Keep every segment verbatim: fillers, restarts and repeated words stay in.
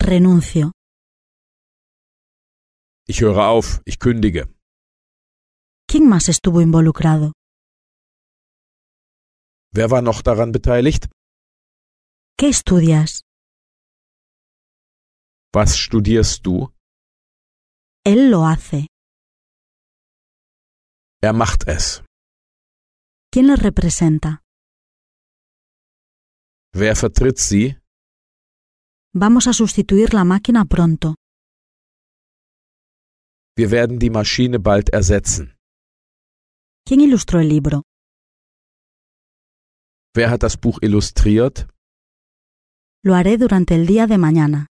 Renuncio. Ich höre auf, ich kündige. ¿Quién más estuvo involucrado? Wer war noch daran beteiligt? ¿Qué estudias? Was studierst du? Él lo hace. Er macht es. ¿Quién le representa? Wer vertritt sie? Vamos a sustituir la máquina pronto. Wir werden die Maschine bald ersetzen. ¿Quién ilustró el libro? Wer hat das Buch illustriert? Lo haré durante el día de mañana.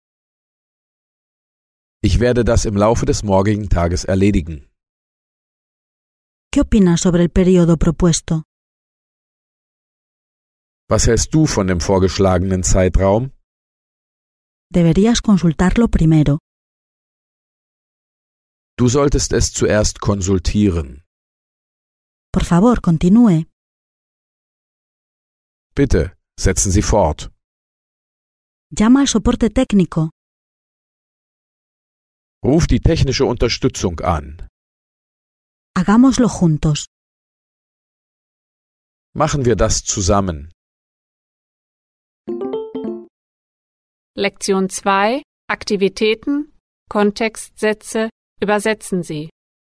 Ich werde das im Laufe des morgigen Tages erledigen. ¿Qué opinas sobre el periodo propuesto? Was hältst du von dem vorgeschlagenen Zeitraum? Deberías consultarlo primero. Du solltest es zuerst konsultieren. Por favor, continúe. Bitte, setzen Sie fort. Llama al soporte técnico. Ruf die technische Unterstützung an. Hagámoslo juntos. Machen wir das zusammen. Lektion zwei. Aktivitäten, Kontextsätze, übersetzen Sie.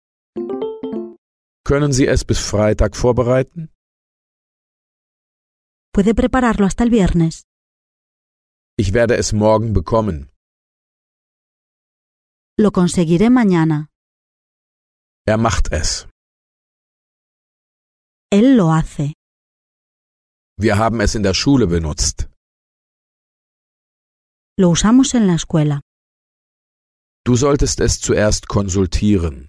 Können Sie es bis Freitag vorbereiten? ¿Puede prepararlo hasta el viernes? Ich werde es morgen bekommen. Lo conseguiré mañana. Er macht es. Él lo hace. Wir haben es in der Schule benutzt. Lo usamos en la escuela. Du solltest es zuerst konsultieren.